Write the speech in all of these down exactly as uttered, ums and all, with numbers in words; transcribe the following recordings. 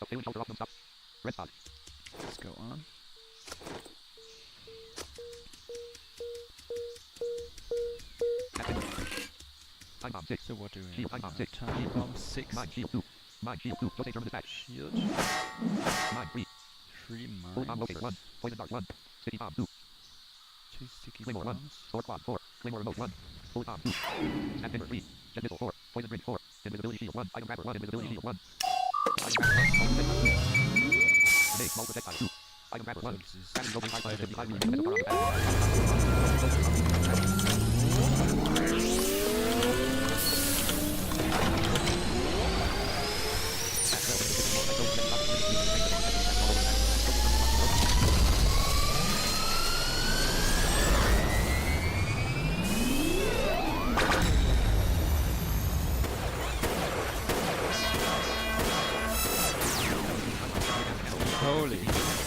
Failing shelter off non-stop. Red spot. Let's go on. Time bomb six. So what do we Shield. have? Time bomb now? six. Time bomb six. Mine shield two. Mine shield two. Dosage German dispatch. Shield. Mine three. Three Bullet bomb mines. locator one. Poison dart one. Sticky bomb two. Two sticky Claymore one. bombs. Sword quad four. Claymore remote one. Bullet bomb two. Snap timber three. Jet missile four. Poison bridge four. Invisibility shield one. Item grabber one. Invisibility Oh. shield one. Item grabber one. Small projectile two. Grenade small projectile two. Item grabber So one. this is Gravity open five hundred item fifty-five grabber. millimeters far on the Holy.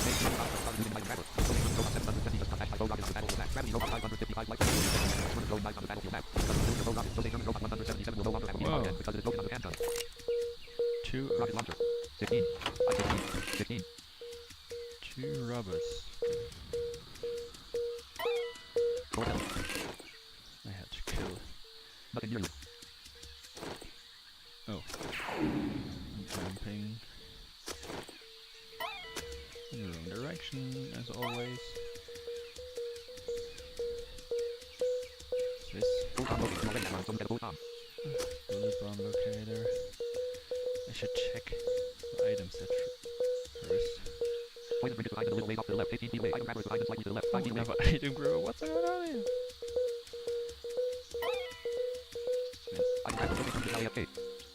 Two Rocket launcher. sixteen. I fifteen. sixteen. two rubbers. Foretell. I had to kill. Nothing near you. Oh. I'm jumping in the wrong direction as always. What's this? Full bomb locator. Small range round. Some get a bullet bomb. Bullet bomb locator. I should check the item set first. Poison bridge behind the little ways off to the left. fifteen feet away. Item grabber is behind and slightly to the left. five feet away. Another item grow. What's going on here? Item grabber is looking to the alley F K.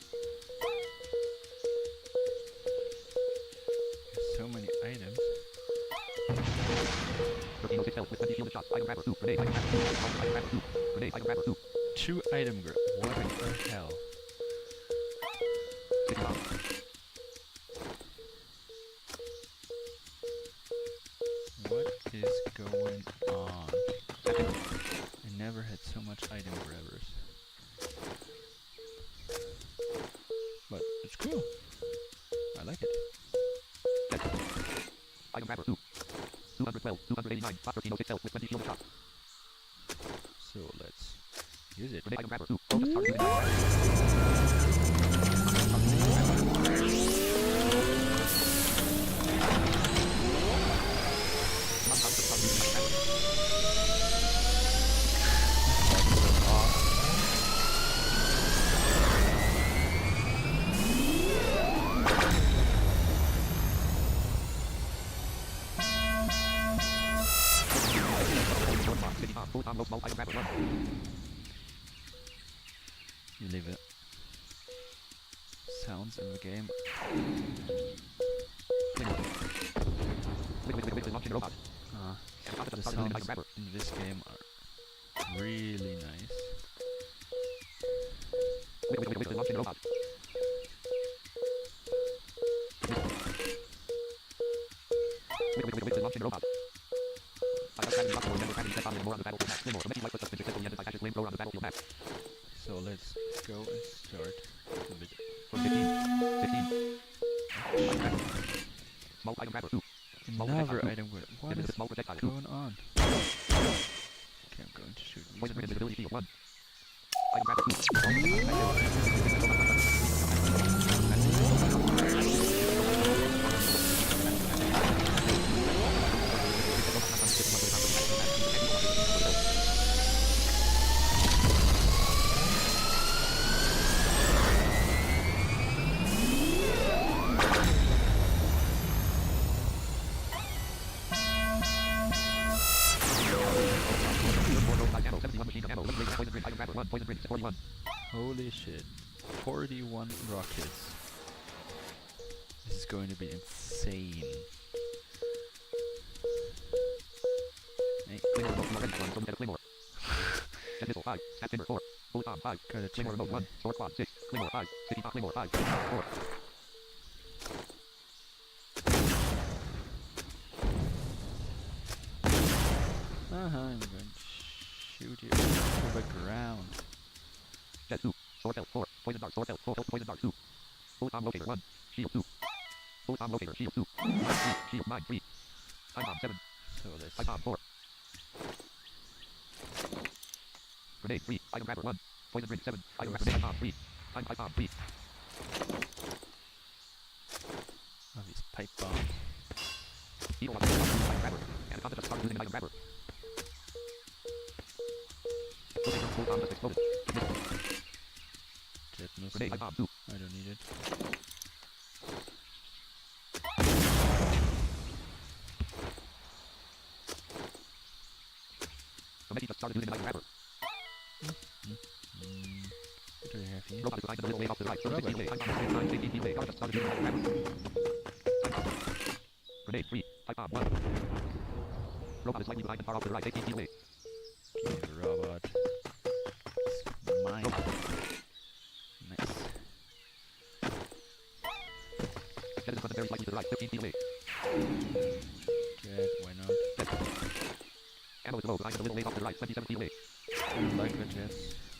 There's so many items. thirteen oh six health with twenty shielded shots. Item grabber two. Grenade. Item grabber two. Item grabber two. Grenade. Item grabber two. Two item grab. What the hell? Sticky bomb. What is going on? Snap timber. I never had so much item grabbers. But it's cool. I like it. Jet. Item grabber two. two hundred twelve. two hundred eighty-nine. thirteen oh six health with twenty shielded shots. So let's use it. Grenade. Item grabber two. Focus target using item grabber. Full bomb low small item grabber one. You leave it. Sounds in the game. Claymore. Liquid, liquid, liquid, launching robot. Uh, And opposite the target using item sounds grabber. in this game are really nice. Liquid, liquid, liquid, launching robot. Liquid, liquid, liquid, launching robot. I have gravity lock more, never gravity set on and more on the battlefield map. Claymore, eventually life plus successfully ended by Ashes flamethrower on the battlefield map. So let's go and start the video. For fifteen. sixteen. Item grabber. Small item grabber two. Small Another projectile item grab. What Invisible is small projectile two. going on? Okay, I'm going to shoot these Poison grid ones. invisibility shield one. Item grabber two. Small projectile Holy shit. forty-one rockets. This is going to be insane. Hey, Claymore remote, small red one, some get a Claymore. Jet missile five, snap timber four, bullet bomb five, gotta check Claymore remote my- one, sword quad six, Claymore five, city bomb Claymore five, four. Uh-huh, I'm going to shoot you to the ground. Jet two, sword belt four, poison dart, sword belt four, poison dart two, bullet bomb locator one, shield two. Full bomb locator. Shield two. Three. Shield nine. Three. Time bomb seven. So let's. Time bomb four. Grenade three. Item grabber one. Poison ring seven. Item grabber time bomb three. Time pipe bomb three. Oh, these pipe bombs. Evil one. Item grabber. Anaconda just started using an item grabber. Locator. Full bomb just exploded. Missile. Jet missile. Grenade time bomb two. I don't need it. Somebody just started using an item grabber. Mm. What do we have here? Robot designed a little way off to the right. Robot. sixty away. Time bomb nine. eighteen away. Guard just started using an item grabber. Time bomb. Grenade three. Time bomb one. Robot is slightly behind and far off to the right. eighteen away. Okay, the robot. It's mine. Robot. Nice. Jet is front and very slightly to the right. fifteen feet away. Jet, why not? Jet. Ammo is low. Designed a little way off to the right. twenty-seven feet away. I like the jets.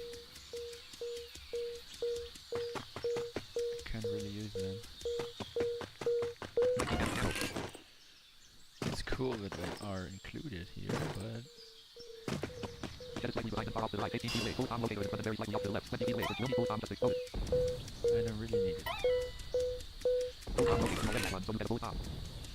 I can't really use them. nineteen ammo. It's cool that they are included here, but Jet is slightly behind and far off to the right. eighteen feet away. Full bomb locator is front and very slightly off to the left. twenty feet away. Which will be full bomb just exploded. I don't really need it. Full bomb locator. No left one. So you get a full bomb.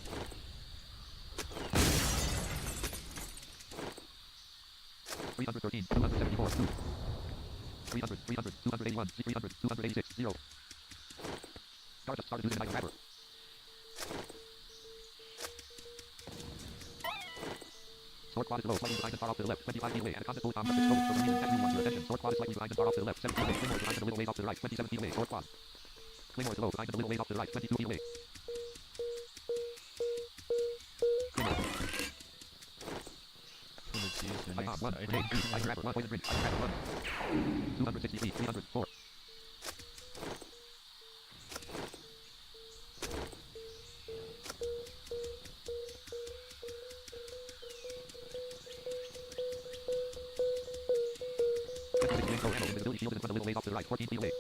three hundred thirteen. two hundred seventy-four. two. three hundred. three hundred. two hundred eighty-one. three hundred. two hundred eighty-six. zero. Guard just started using an item grabber. Sword quad is low, slightly behind and far off to the left. twenty-five feet away. Anaconda full bomb just exploded. For some reason that you want your attention. Sword quad is slightly behind and far off to the left. seven feet away. Claymore is behind and a little ways off to the right. twenty-seven feet away. Sword quad. Claymore is low, behind and a little ways off to the right. twenty-two feet away. Claymore. So let's use the Item next one. item. Grenade two. Item grabber one. Poison ring. Item grabber one. two hundred sixty feet. three hundred four. twenty-six ammo. Invisibility shield is in front a little ways off to the right. fourteen feet away.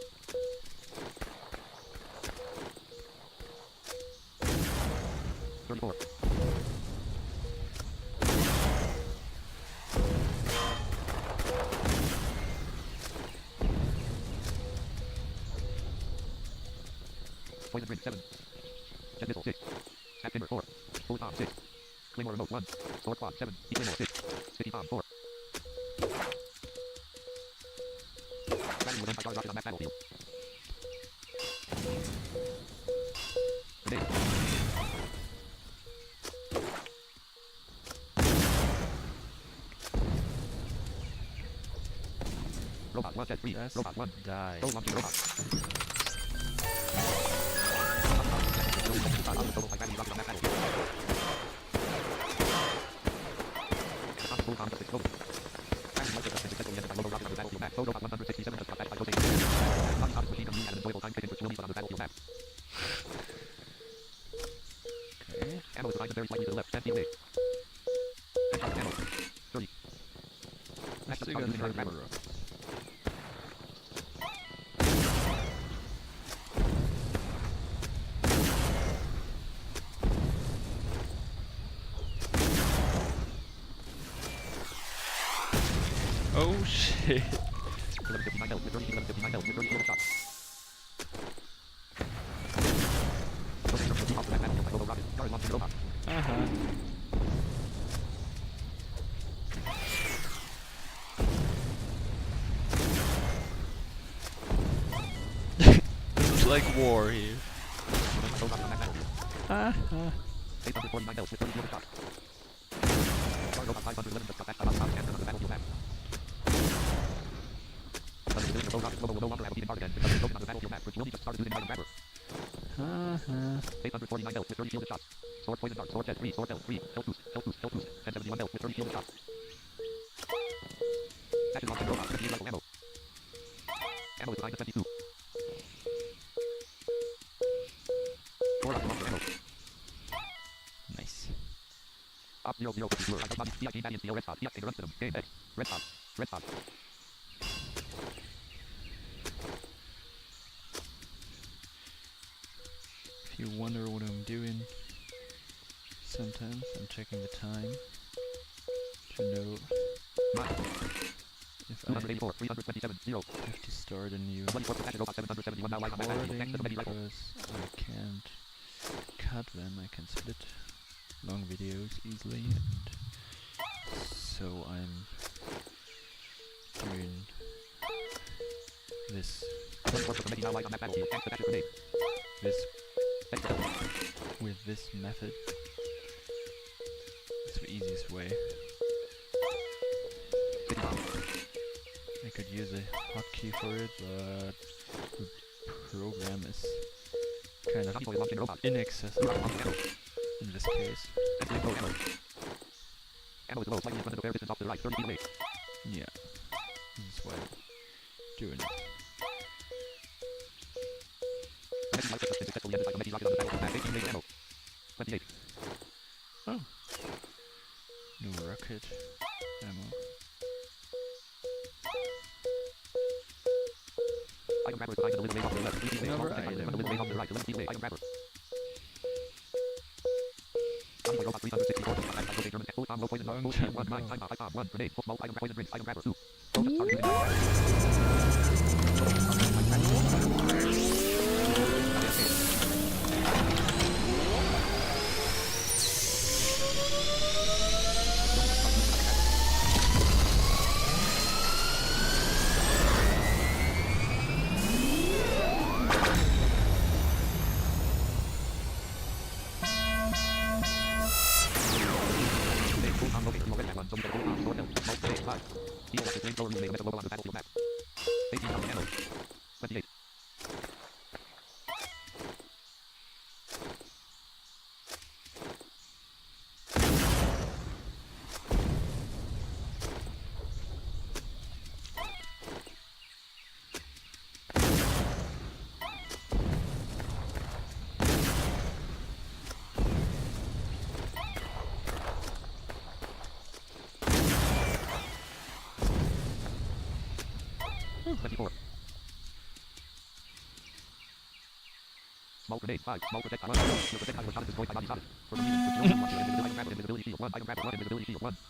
thirty-four. Poison ring seven. Jet missile six. Snap timber four. Full bomb six. Claymore remote one. Sword quad seven. E claymore six. City bomb four. Batting with anti-guard rocket on that battlefield. Grenade. Robot one. Jet three. Just Robot one. die. Go launching robot. Full bomb just exploded. Batting like just successfully identified logo rocket on the battlefield map. Photo one hundred sixty-seven has got backed by rotating. Body shot machine gun used at an enjoyable time taken which will be on the battlefield map. Okay. Ammo is behind and very slightly to the left. ten feet away. Headshot ammo. thirty. Next Still up, got using an item thirty grabber. rockets. Oh shit. eleven fifty-nine health with thirty, eleven fifty-nine health with thirty kill shots. Rotating from the off the back battlefield by Robo Rocket. Guard launching robot. Uh-huh. This is like war here. Robot on that battlefield. Uh-huh. eight hundred forty-nine health with thirty kill shots. Guard robot five hundred eleven just got backed by Robo Rocket and on the battlefield map. But the civilian Robo Rocket Robo will no longer have a beating target end because it's broken on the battlefield map, which will be just started using an item grabber. Uh-huh. eight hundred forty-nine health with thirty shielded shots. Sword poison dart, sword jet three, sword belt three, health boost, health boost, health boost, ten seventy-one health with thirty shielded shots. Action launching robot, fifteen rifle ammo. Ammo is behind the twenty-two. Four rocket launcher ammo. Nice. Op zero zero fifty blur, I body, D I G, Valiant Steel, red spot, D I G, run them, game X, red spot, red spot. you wonder what I'm doing, sometimes I'm checking the time to know Nine. if two I hundred eighty-four. three hundred twenty-seven. zero. have to start a new twenty-four percent robot seven hundred seventy-one. Now live on recording Next to the menu rifle. because I can't cut them. I can split long videos easily, and so I'm doing this twenty-four percent making now live on that battlefield. Thanks to Thatcher's grenade. this Thanks to with this method. It's the easiest way. fifty-five. I could use a hotkey for it, but the program is kind of Deploy launching robot. inaccessible Ammo. Ammo. in this case. Entering code ammo. Ammo is low. Slightly in front of the fair distance off to the right. thirty feet away. Yeah, this is why I'm doing it. Heavy light system successfully ended by the rocket on the battlefield. At eighteen laser ammo. twenty-eight. Oh, new rocket ammo. Item grabber is behind the little wave off to the left. three feet away. Another Small protector item. from the little wave off to the right. eleven feet away. Item grabber. Convoy robot three hundred sixty-four. Attack by German. Full bomb. Low poison. Long Full time shield. One. Nine. ago. Time bomb. Five bomb. One. Grenade. Full smoke. Item poison rinse. Item grabber. Two. Focus. Start using item Full bomb located. Low red one. Zone full bomb. Door built. Smoke. Grenade. Five. Heal active flamethrower illuminating metal logo on the battlefield map. eighteen thousand ammo. twenty-eight. twenty-four. Small grenade. five. Small projectile. one. Your projectile shot is destroyed by body shot. For the reason, switch to one. Item grabber. Invisibility shield. one. Item grabber. one. Invisibility shield. one.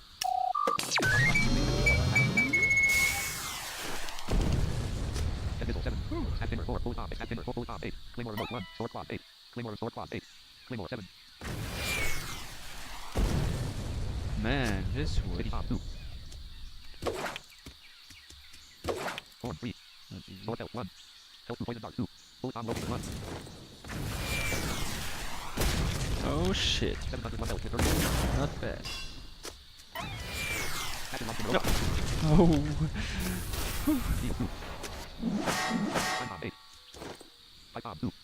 Missile seven. Stat dimmer four. Full bomb. Stat dimmer four. Full bomb eight. Claymore remote one. Sword quad eight. Claymore sword quad eight. Claymore seven. Man, this was City bomb two. Horn three. not easy. Sword belt one. Health two. Poison dart two. Full bomb located one. Oh shit, seven hundred one belt with thirty. not bad. Action launching robot. Oh, Heal two. Time bomb eight. Pipe bomb two.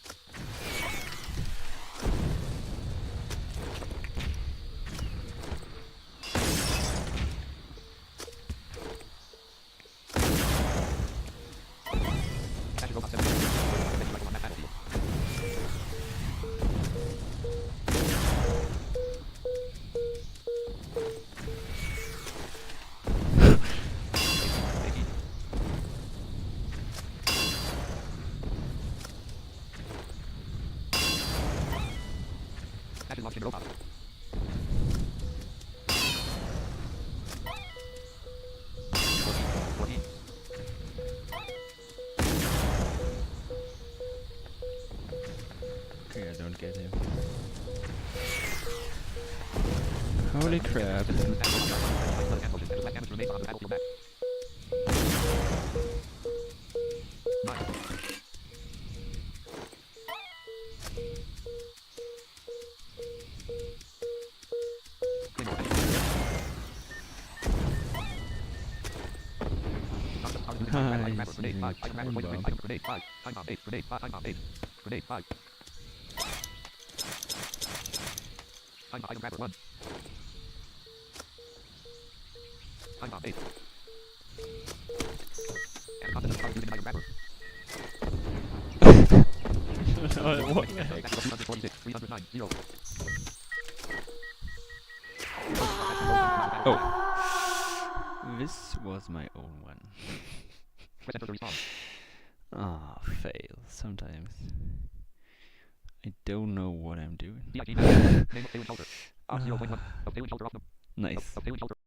Action robot seven. Menu rifle on that battlefield. eighteen. Action launching robot. fourteen. okay, I don't get him. Holy crap. Item grabber one. Time bomb eight. And constant start using item grabber. What the heck? two hundred forty-six, three hundred nine, zero. Oh, this was my own one. Press enter to respawn. Ah, fail. Sometimes I don't know what I'm doing. D I G manager. Name of Daily Shelter. Off zero point one. Of Daily Shelter off the. Nice. Of Daily Shelter.